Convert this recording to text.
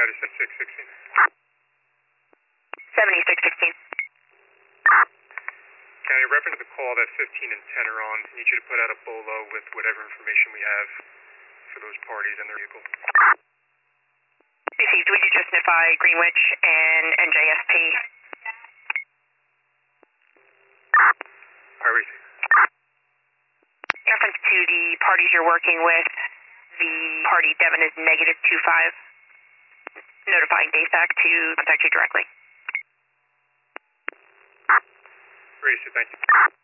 out is 7616. 7616. County, reference the call that 15 and 10 are on. I need you to put out a bolo with whatever information we have for those parties and their vehicle. Received. Would you just notify Greenwich and NJSP? Alright. In reference to the parties you're working with, the party Devon is -25. Notifying DASAC to contact you directly. Great, thank you.